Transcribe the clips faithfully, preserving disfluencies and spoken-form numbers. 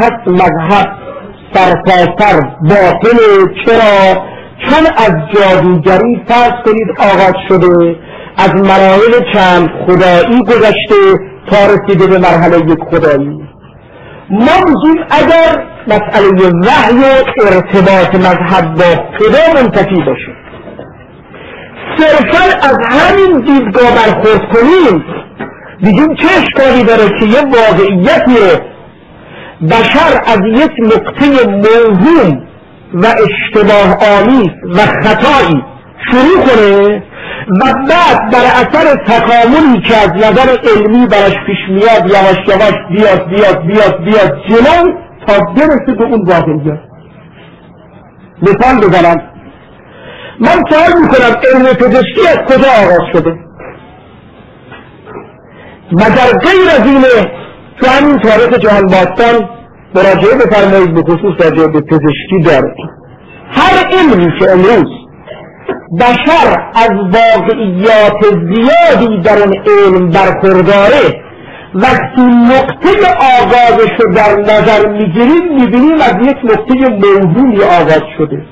پس مذهب سرتاسر باطله. چرا؟ چون از جادوگری فرض کنید آغاز شده، از مراحل چند خدایی گذشته تا رسیده به مرحله یک خدایی. ما میگیم اگر مسئله وحی و ارتباط مذهب با خدا منتفی باشه، صرفا از همین دیدگاه برخورد کنیم، بگیم چه اشکالی داره که یه واقعیتی رو بشر از یک نقطه موهوم و اشتباه آمیز و خطایی شروع کنه و بعد بر اثر تکاملی که از نظر علمی برش پیش میاد یواش یواش بیاد بیاد بیاد بیاد جلو تا برسه به اون واقعیت. مثال بزنم، من سوال میکنم علم پزشکی از کجا آغاز شده؟ مگر غیر از اینه تو همین تاریخ جهان باستان مراجعه بفرمایید به خصوص راجعه به پزشکی داره. هر علمی که امروز بشر از واقعیات زیادی در اون علم برخورداره، وقتی نقطه آغازش رو در نظر میگیریم میبینیم از یک نقطه موهومی آغاز شده.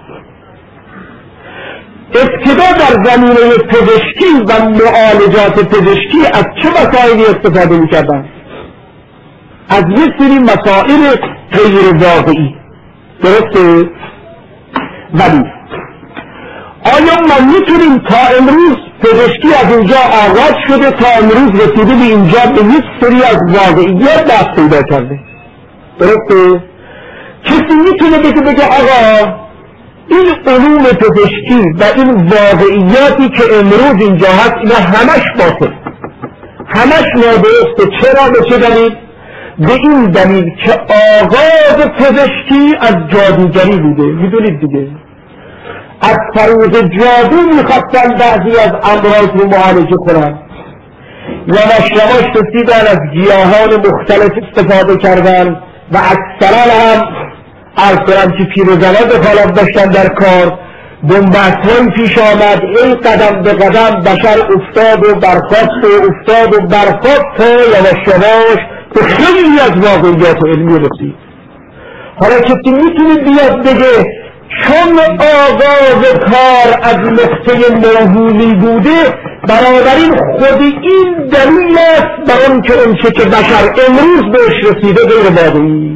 ابتدا در زمینه پزشکی و معالجات پزشکی از چه مسائلی استفاده میکردن؟ از یک سری مسائل غیر واقعی. درسته؟ ولی آیا ما میتونیم تا امروز پزشکی از اینجا آغاز شده تا امروز رسیده به اینجا به یک سری از واقعیات دست پیدا کرده؟ درسته؟ کسی میتونه بگه بگه آقا این علوم پزشکی و این واقعیاتی که امروز اینجا هست اینا همش باطل، همش نادرسته. چرا؟ به چه دلیل؟ به این دلیل که آغاز پزشکی از جادوگری بوده. میدونید دیگه از طریق جادو میخواستن بعضی از امراض رو معالجه کنن، یواش یواش رسیدن از گیاهان مختلف استفاده کردن و اکثرا هم ارسلن که پیروزنان دخالت داشتن در کار. بنبستهایی پیش آمد، این قدم به قدم بشر افتاد و برخاست و افتاد و برخاست تا یواش یواش به خیلی از واقعیات علمی رسید. حالا کسی میتونه بیاد بگه چون آغاز کار از نقطه موهومی بوده بنابراین خود این دلیل است بر اون که اون چه که بشر امروز بهش رسیده غیر واقعی.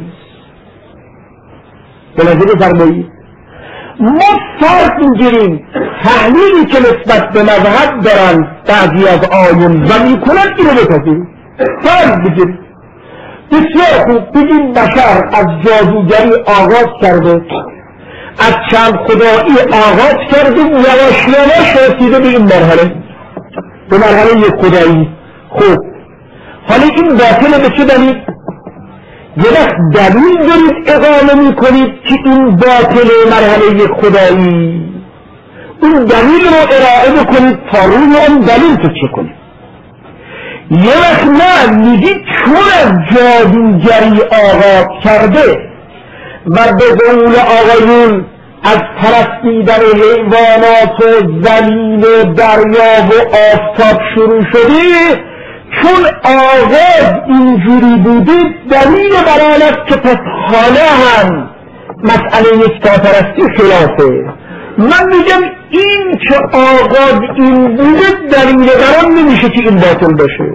به نظر بفرمایید ما فرق میگیریم تحلیلی که نسبت به مذهب دارن بعضی از آیون و میکنن اینو بپذیریم. فرق میگیریم بسیار خوب بگیم بشر از جادوگری آغاز کرده، از چند خدایی آغاز کرده، یواش یواش رسیده به این مرحله، به مرحله یک خدایی. خوب حالا این باطله به چه دلیل؟ یه وقت دلیل دارید اقامه می کنید که این باطل مرحله یک خدایی، اون دلیل رو ارائه بکنید تا روی اون دلیل تو چه کنید. یه وقت نه میگید چون از جادوگری آغاز کرده و به قول آقایون از پرستیدن حیوانات و زمین و دریا و آفتاب شروع شده، چون آغاز اینجوری بوده دلیل بر آن است که پس حالا هم مسئله یکتاپرستی خلافه. من میگم این که آغاز این بوده دلیل بر آن نمیشه که این باطل باشه.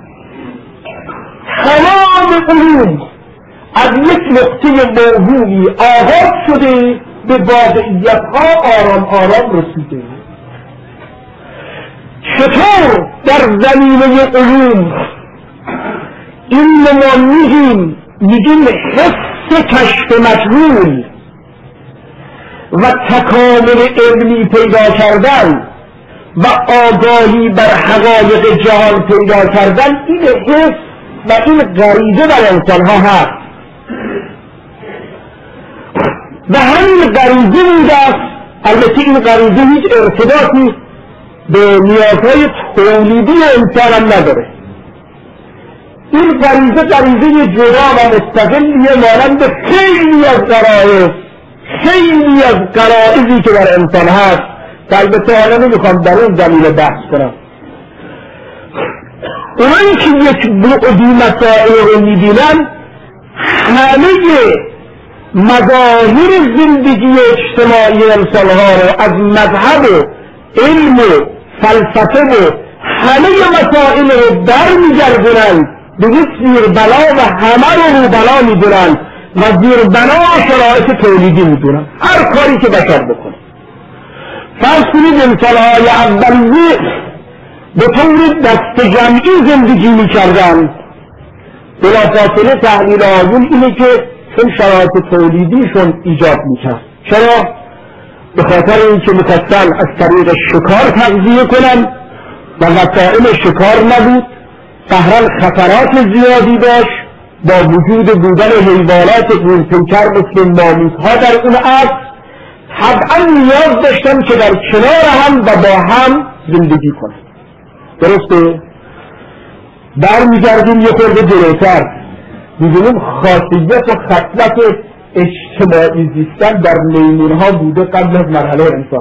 تمام علوم از یک نقطه موهومی آغاز شده به واقعیت ها آرام آرام رسیده. چطور در زمینه علوم این ما میگیم میگیم حس کشف مجهول و تکامل علمی پیدا کردن و آگاهی بر حقایق جهان پیدا کردن، این حس و این غریزه در انسان ها هست و همین غریزه بوده است. البته این غریزه هیچ ارتباطی به نیازهای تولیدی انسان هم نداره. این غریزه غریزه جدا و مستقلیه مانند خیلی از غرایز، خیلی از غرایزی که در انسان هست که البته حالا نمیخوام در اون زمینه بحث کنم. اونایی که یک بعدی مسائل رو میبینن همه مظاهر زندگی اجتماعی انسانها رو از مذهب و علم و فلسفه و همه مسائل رو برمیگردونن به یک زیربنا و همه رو رو بنا میدونن و زیربنا شرایط تولیدی میدونن، هر کاری که بشر بکنه. فرض کنید انسانهای اولیه به طور دست جمعی زندگی میکردن. بلافاصله تحلیل آیون اینه که چون شرایط تولیدیشون ایجاد میکرد. چرا؟ به خاطر اینکه میخواستن از طریق شکار تغذیه کنن و وسایل شکار نبود، بهرحال خطرات زیادی داشت، با وجود بودن حیوانات گون‌پیکر مثل ماموت‌ها در اون عصر طبعا نیاز داشتن که در کنار هم و با هم زندگی کنن. درسته؟ برمیگردیم یه خورده جلوتر، می‌بینیم خاصیت و خصلت اجتماعی زیستن در میمون‌ها بوده قبل از مرحله انسان.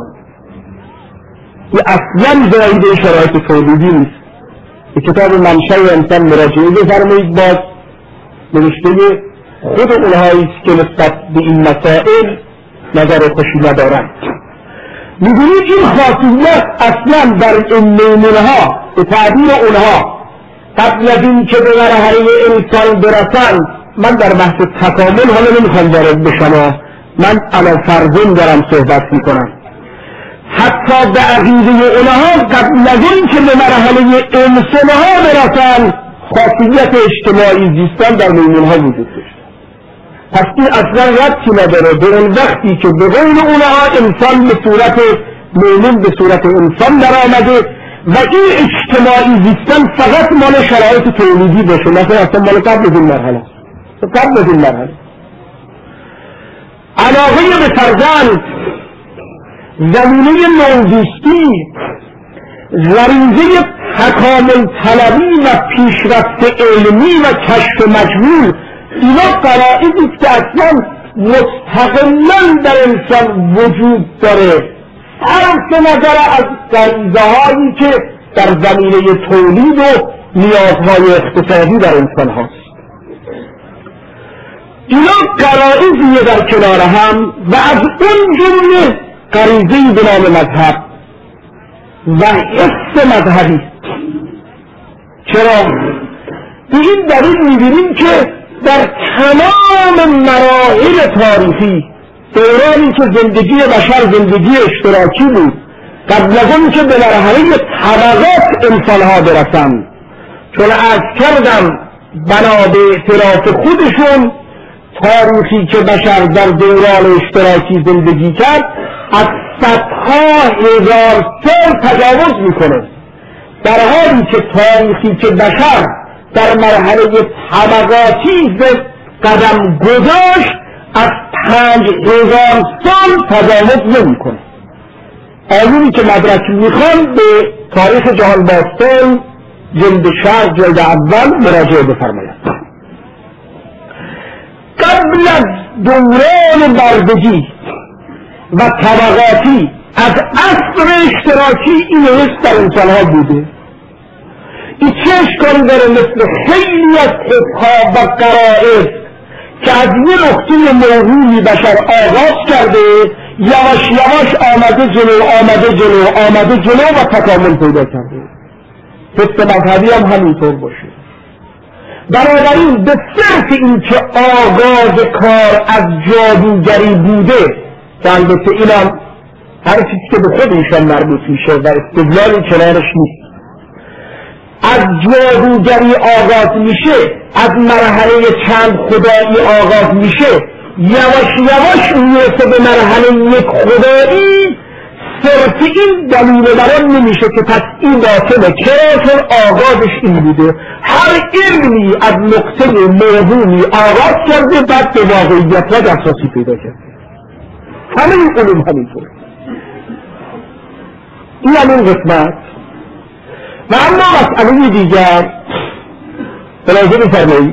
این اصلا زایده شرایط تولیدی نیست. به کتاب منشأ انسان مراجعه بفرمایید. باز نوشته خود اونهایی است که نسبت به این مسائل نظر خوشی ندارند. می‌بینید این خاصیت اصلا در این میمون‌ها به تعبیر اونها قبل از این که به مرحله انسان برسند، من در بحث تکامل حالا نمیخوام وارد بشم، من علی فرضین دارم صحبت میکنم. حتی به عقیده اونها قبل از این که به مرحله انسانها برسند خاصیت اجتماعی زیستن در میمونها وجود داشت. پس این اصلا ربطی نداره به اون وقتی که به قول اونها انسان به صورت میمون به صورت انسان در آمده و این اجتماعی زیستن فقط مال شرایط تولیدی باشه، مثلا اصلا مال قبل از این مرحله قبل از این مرحله علاقه به فرزند، زمینه نودوستی، غریزه تکامل طلبی و پیشرفت علمی و کشف مجهول، اینا قرائزی است که اصلا مستقلاً در انسان وجود داره، صرف نظر از غریزه هایی که در زمینه تولید و نیازهای اقتصادی در انسان هاست. اینا قرائزیه در کنار هم و از اون جمله غریزه‌ای به نام مذهب و حس مذهبی. چرا؟ به این دلیل می‌بینیم که در تمام مراحل تاریخی، دورانی که زندگی بشر زندگی اشتراکی بود، قبل از اون که به مرحله طبقات انسان‌ها برسند، چون عرض کردم بنا به اعتراف خودشون تاریخی که بشر در دوران اشتراکی زندگی کرد از صدها هزار سال تجاوز میکنه، در حالی که تاریخی که بشر در مرحله طبقاتی قدم گذاشت از پنج هزار سال تجاوز نمیکنه. آیونی که مدرک میخوان به تاریخ جهان باستان جلد شرق جلد اول مراجعه بفرمایند. قبل از دوران بردگی و طبقاتی از عصر اشتراکی این حس در انسانها بوده. این چه اشکالی داره مثل خیلی از حسها و قرائز که از یه نقطه موهومی بشر آغاز کرده یواش یواش آمده جلو آمده جلو آمده جلو و تکامل پیدا کرده. حس مذهبی هم همینطور باشه. بنابراین به صرف این که آغاز کار از جادوگری بوده که البته اینم هر چیزی که به خود ایشان مربوط میشه و استدلالی کنارش نیست، از جادوگری آغاز میشه، از مرحله چند خدایی آغاز میشه، یواش یواش میرسه به مرحله یک خدایی. صرف این دلیل برام نمیشه که پس این باطله، چرا؟ چون آغازش این بوده. هر علمی از نقطه موهومی آغاز کرده بعد به واقعیت و دسترسی پیدا کرده. همه این علوم همینطوره. این همین قسمت. و اما مسئله دیگر ملاحظه بفرمایید،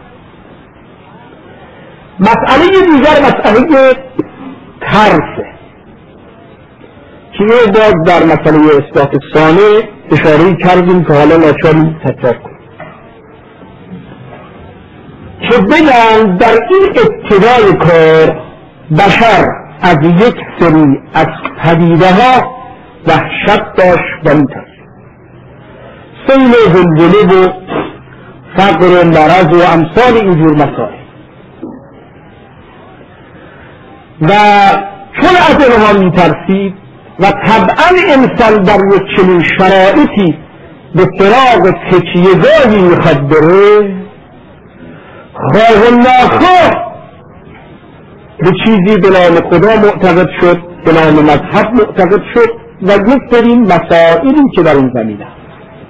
مسئله دیگر مسئله ترسه که باز در مسئله اثبات ثانه اشاره کردیم که حالا ناچاری تکرار کنیم. که بگن در این ابتدای کار بشر از یک سری از پدیده ها وحشت داشت و میترسید. سیل زلزله و فقر و مرض و امثال اینجور مسائل، و چون از اینها میترسید و طبعا انسان در یک چنین شرایطی به سراغ تکیه‌گاهی میخواد بره، خواه و ناخواه به چیزی به نام خدا معتقد شد، به نام مذهب معتقد شد و یک سری مسائلی که در این زمینه است.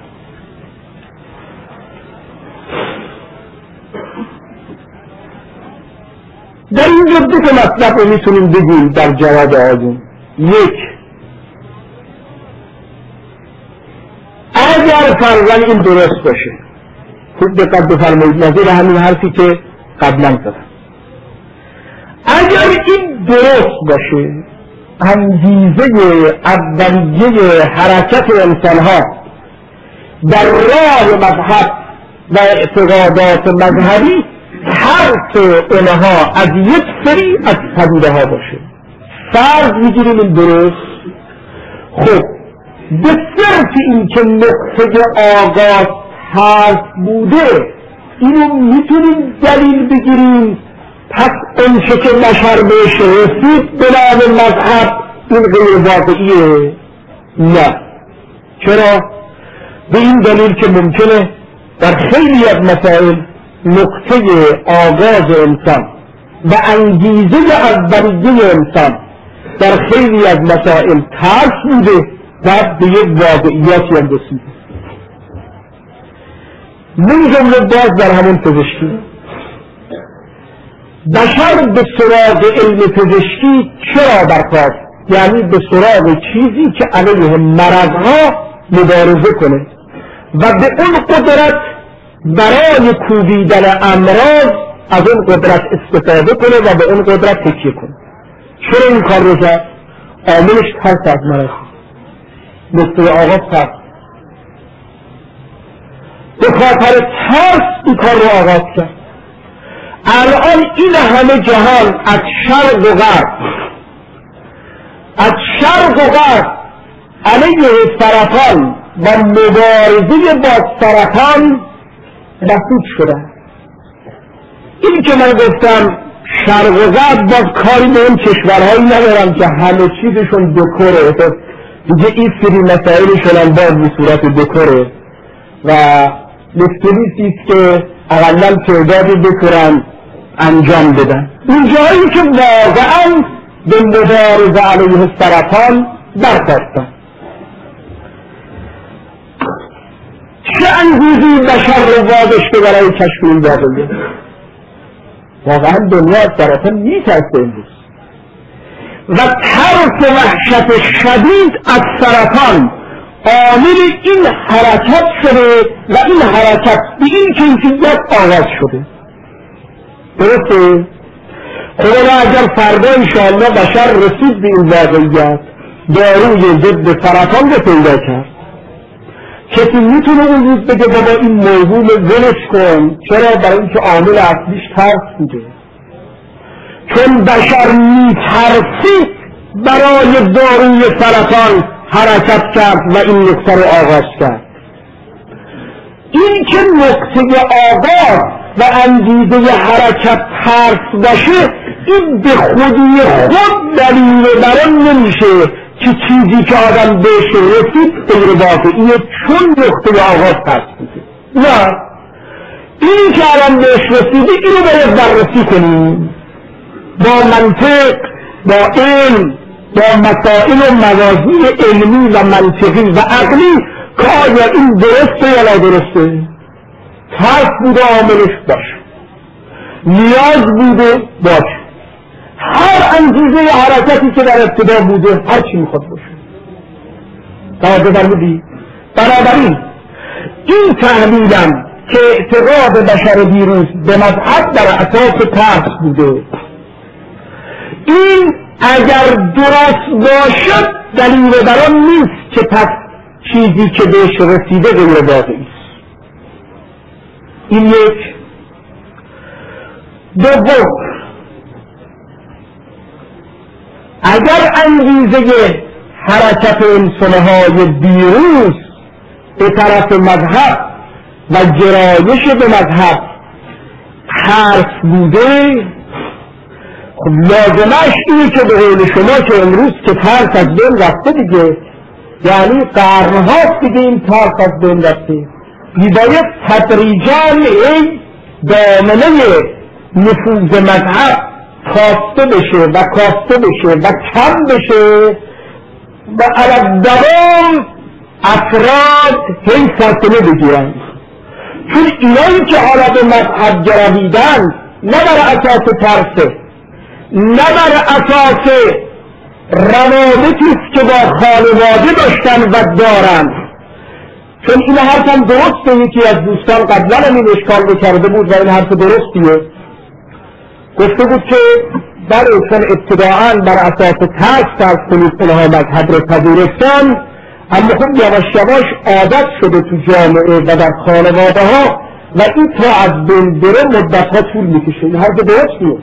در این دو تا مطلب رو میتونیم بگیم در جواب آقایون. یک، اگر فرضاً این درست باشه، خوب دقت بفرمایید نظیر همین حرفی که قبلا زدم، اگر این درست باشه انگیزه اولیه حرکت انسانها در راه مذهب و اعتقادات مذهبی ترس اونها از یک سری از پدیده ها باشه، فرض میگیریم این درست، خب به صرف این که نقطه آغاز ترس بوده اینو میتونیم دلیل بگیریم پس اونچه که بشر بهش رسید به نام مذهب این غیر واقعیه؟ نه. چرا؟ به این دلیل که ممکنه در خیلی از مسائل نقطه آغاز انسان و انگیزه اولیه انسان در خیلی از مسائل ترس بوده و به یک واقعیتی هم رسیده. من جمله باز در همون پزشکی، بشر به سراغ علم پزشکی چرا برخاست؟ یعنی به سراغ چیزی که علیه مرضها مبارزه کنه و به اون قدرت برای کوبیدن امراض از اون قدرت استفاده کنه و به اون قدرت تکیه کنه. چرا این کار رو کرد؟ عاملش ترس از مرض، نقطه آغاز ترس. به خاطر ترس این کار رو آغاز کرد. الان این همه جهان از شرق و غرب از شرق و غرب علیه سرطان و مبارزه با سرطان مسئول شدن. این که من گفتم شرق و غرب باز کاری به اون کشورهایی ندارم که همه چیزشون دکوره، دیگه این سری مسائلشون هم باز به صورت دکوره و مشکلیستیست که اقلا تعدادی دکورن انجام بدن. این جایی که واقعا به مبارزه علیه سرطان برخواستن. چه انگیزی بشر رو واداشته برای کشف این واقعیه؟ واقعا دنیا از سرطان میترسه امروز و ترس وحشت شدید از سرطان عامل این حرکت شده و این حرکت به این کیفیت آغاز شده. درسته؟ خدا اگر فردا انشاءالله بشر رسید به این واقعیت، داروی ضد سرطان رو پیدا کرد، کسی میتونه اون روز بگه بابا این موضوع ولش کن؟ چرا؟ برای اینکه عامل اصلیش ترس بوده. چون بشر میترسید برای داروی سرطان حرکت کرد و این نقطه رو آغاز کرد. این که نقطه آغاز و انگیزه حرکت ترس باشه، این به خودی خود دلیل بر آن نمیشه که چیزی که آدم بهش رسید غیر واقعیه چون نقطه آغاز ترس بوده. نه، این که آدم بهش رسیده اینو باید بررسی کنیم با منطق، با علم، با مسائل و موازین علمی و منطقی و عقلی که آیا این درسته یا نادرسته. ترس بوده عاملش باشه، نیاز بوده باشه، هر انگیزه حرکتی که در ابتدا بوده هر چی میخواد باشه. توجه فرمودی؟ بنابراین این تحلیلم که اعتقاد بشر دیروز به مذهب در اساس ترس بوده، این اگر درست باشد دلیل بر آن نیست که پس چیزی که بهش رسیده غیر واقعی است. این یک. دوم، اگر انگیزه حرکت انسانهای دیروز به طرف مذهب و گرایش به مذهب حرف بوده، خب لازمش اینه که به قول شما که امروز که ترس از بین رفته دیگه، یعنی قرنهاست دیگه این ترس از بین رفته، میباید تدریجاً این دامنه نفوذ مذهب کاسته بشه و کاسته بشه و کم بشه و علی دوام افراد هی فاصله بگیرن. چون اینایی که حالا به مذهب گرویدن نه بر اساس ترسه، نه بر اساس روابطی که با خانواده داشتن و دارن، چون این حرف هم درسته. یکی از دوستان قبلا هم این اشکال بکرده بود و این حرف درستیه، گفته بود که برای چون ابتداعاً بر اساس ترس فرض کنید اونها مذهب رو پذیرفتن، اما خب یواش یواش عادت شده تو جامعه و در خانواده ها و این تا از بین بره مدت ها طول میکشه. این حرف درستیه،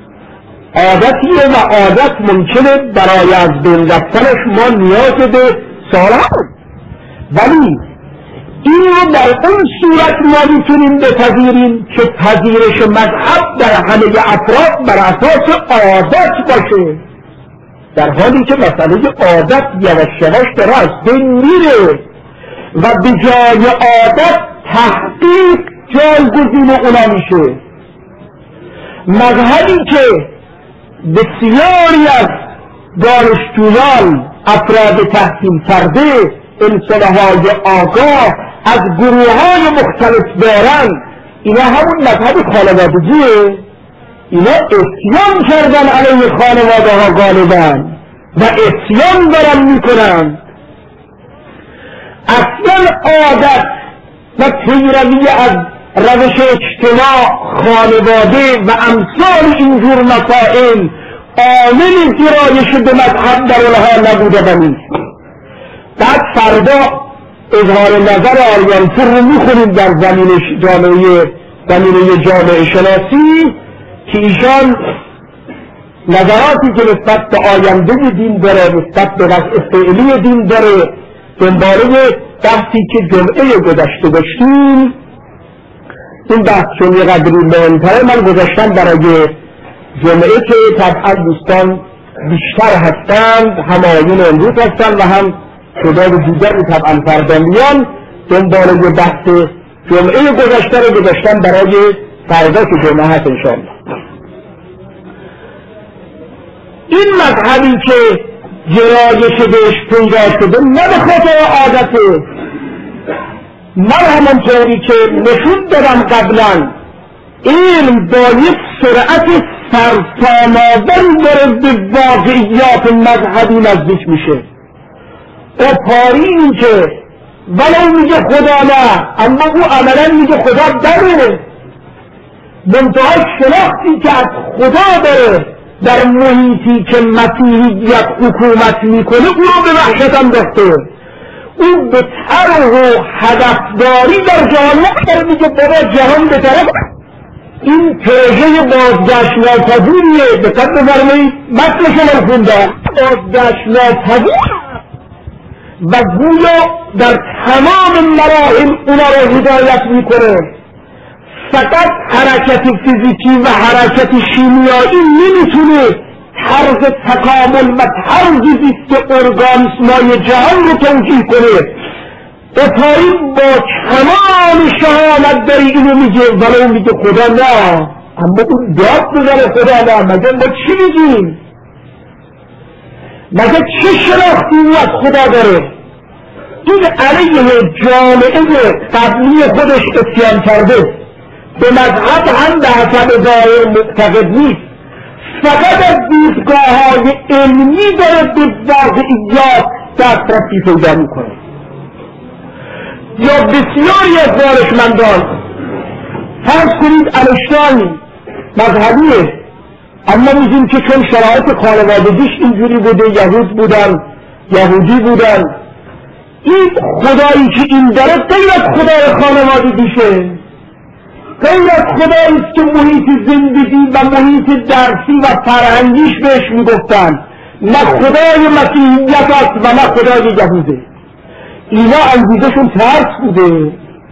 عادتیه و عادت ممکنه برای از بین رفتنش ما نیاز به سالها، ولی این رو در اون صورت ما میتونیم بپذیریم که پذیرش مذهب در همه افراد بر اساس عادت باشه، در حالی که مسئله عادت یواش یواش داره از بین میره و به جای عادت تحقیق جایگزین اونا میشه. مذهبی که بسیاری از دانشجویان، افراد تحصیل کرده، انسانهای آگاه از گروه های مختلف دارن، اینا همون مذهب خانوادگیه. اینا اسیان کردن علیه خانواده ها غالبا و اسیان دارن میکنن. اصلا عادت و پیروی از روش اجتماع، خانواده و امثال اینجور مسائل عامل گرایش به مذهب در اونها نبوده و نیست. بعد فردا اظهار نظر آریانپور رو میخونیم در زمین جامعه زمینه جامعه شناسی که ایشان نظراتی که نسبت به آینده دین داره، نسبت به وضع فعلی دین داره، دنباله بحثی که جمعه گذشته داشتیم. این بحث چون یه قدری مهمتره من گذاشتم برای جمعه که طبعا دوستان بیشتر هستند، همایون امروز هستند و هم شداد دیگری طبعا فردا میان. دنباله بحث جمعه گذشته رو گذاشتم برای فردا که جمعه هست انشاءالله. این مذهبی که گرایش بهش پیدا شده نه به خاطر عادته، من همانطوری که نشون دادم قبلا، علم با یک سرعت سرسام‌آوری داره به واقعیات مذهبی نزدیک میشه. اپارینی که ولو میگه خدا نه، اما او عملا میگه خدا داره، منتهای شناختی که از خدا داره در محیطی که مسیحیت حکومت میکنه او رو به وحشت انداخته. او به طرح و هدفداری در جهان داره میگه بابا جهان به طرف این پروژه بازگشت ناپذیریه. دقت بفرمایید متنش رو خوندم، بازگشت ناپذیر و گویا در تمام مراحل اونا رو هدایت میکنه. فقط حرکت فیزیکی و حرکت شیمیایی نمیتونه طرز تکامل و طرز زیست ارگانیسمای جهان رو توجیه کنه. اپارین با تمام شهامت داری اینو میگه، ولو میگه خدا نه، اما اون داد بزنه خدا نه. مگه ما چی میگیم؟ مگه چه شناختی او از خدا داره؟ این علیه جامعه قبلی خودش اسیان کرده، به مذهب هم به حسب ظاهر معتقد نیست، فقط از دیدگاه های علمی داره به واقعیات دسترسی پیدا میکنه. یا بسیاری از دانشمندان فرض کنید انشتاین مذهبیه، اما میگیم که چون شرایط خانوادگیش اینجوری بوده، یهود بودن، یهودی بودن، این خدایی که این داره غیر از خدای خانوادگیشه. غیر از خدایی است که محیط زندگی و محیط درسی و فرهنگیش بهش میگفتن، نه خدای مسیحیت است و نه خدای یهوده. اینا انگیزشون ترس بوده.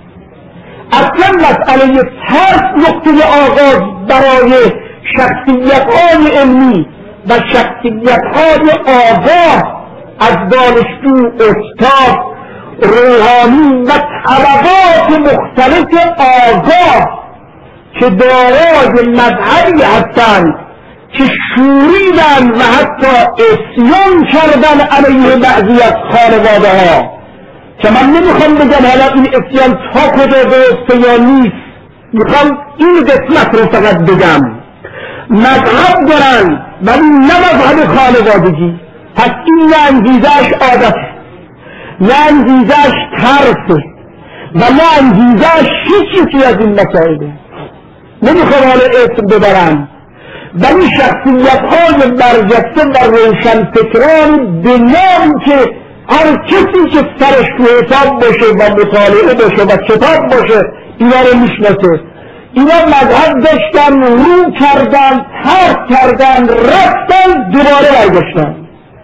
اصلا مسئله ترس نقطه آغاز برای شخصیت‌های علمی و شخصیت‌های آگاه از دانشجو، استاد، روحانی و طبقات مختلف آگاه که دارای مذهبی هستند که شوریدن و حتی اسیان کردن علیه بعضی از خانواده ها، که من نمیخوام بگم حالا این اسیان تا کجا درسته یا نیست، میخوام این قسمت رو فقط بگم. مذهب دارن ولی نه مذهب خانوادگی، پس این نه انگیزش عادته، نه انگیزش ترسه و نه انگیزش هیچ چیزی از این مسائله. نمیخوام حالا اسم ببرم، ولی شخصیت‌های برجسته و روشن فکران به نام که هر کسی که سرش تو حساب باشه و مطالعه باشه و کتاب باشه اینا رو میشناسه. اینا مذهب داشتن، رو کردن، ترک کردن، رفتن، دوباره برگشتن.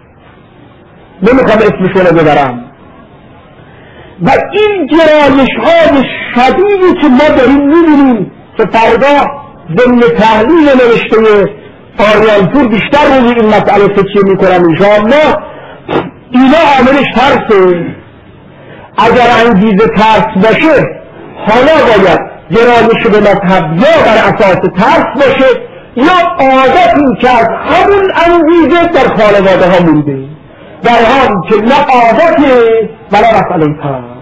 نمیخوام اسمشون رو ببرم. و این گرایش های شدیدی که ما داریم میبینیم که فردا ضمن تحلیل نوشته آریانپور بیشتر روی این مسئله تکیه میکنم انشاءالله، اینا عاملش ترسه. اگر انگیزه ترس باشه حالا باید گرایش به مذهب یا بر اساس ترس باشه یا عادتی که از همون انگیزه در خانواده ها مونده، در حالی که نه عادته ولی مسئله ترس.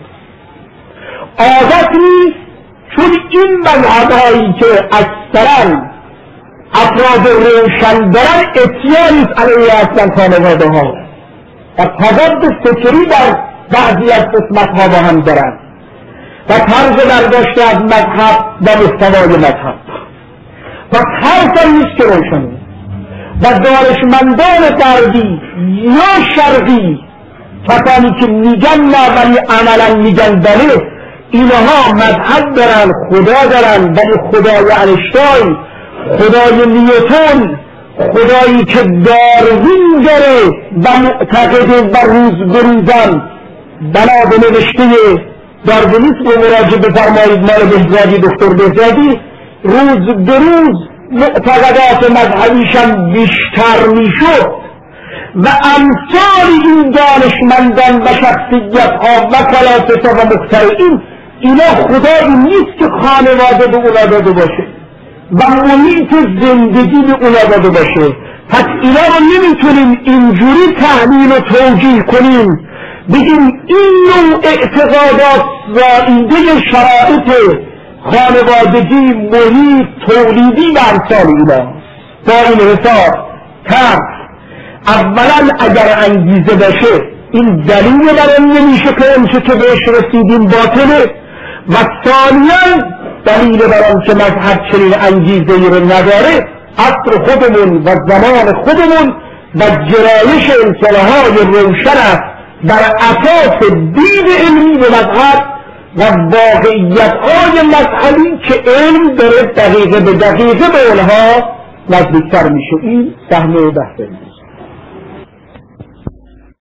عادت نیست، چون این مذهب‌هایی که اکثرا افراد روشن دارن اتیانیست علیه اصلا خانواده ها و تضاد فکری در بعضی از قسمت‌ها با هم دارن و طرز برداشت از مذهب و محتوای مذهب و ترس هم نیست که روشنه. و دانشمندان غربی یا شرقی کسانی که میگن نه ولی عملا میگن بله، اینها مذهب دارن، خدا دارن، ولی خدای انشتاین، خدای نیوتن، خدایی که داروین داره و معتقد و روز بروزن بنا به نوشته داروینیسم رو مراجعه بفرمایید مال بهزادی، دکتر بهزادی، روز بروز معتقدات مذهبیشان بیشتر میشد و امثال این دانشمندان و شخصیت‌ها و فلاسفه و مخترعین اینا خدایی نیست که خانواده به اونا داده باشه و محیط زندگی به اونا داده باشه. پس اینا رو نمیتونیم اینجوری تحلیل و توجیه کنیم بگیم این نوع اعتقادات زائیده شرایط خانوادگی، محیط، تولیدی و امثال اینا. با این حساب ترس اولا اگر انگیزه باشه این دلیل برای نمیشه که اونچه که بهش رسیدیم باطله و ثانیاً دلیل برای که مذهب چنین انگیزه‌ای رو نداره عصر خودمون و زمان خودمون و گرایش انسان‌های روشن است بر اساس دین علمی به مذهب و واقعیت‌های مذهبی که علم داره دقیقه به دقیقه به اونها نزدیکتر میشه. این سهم بحث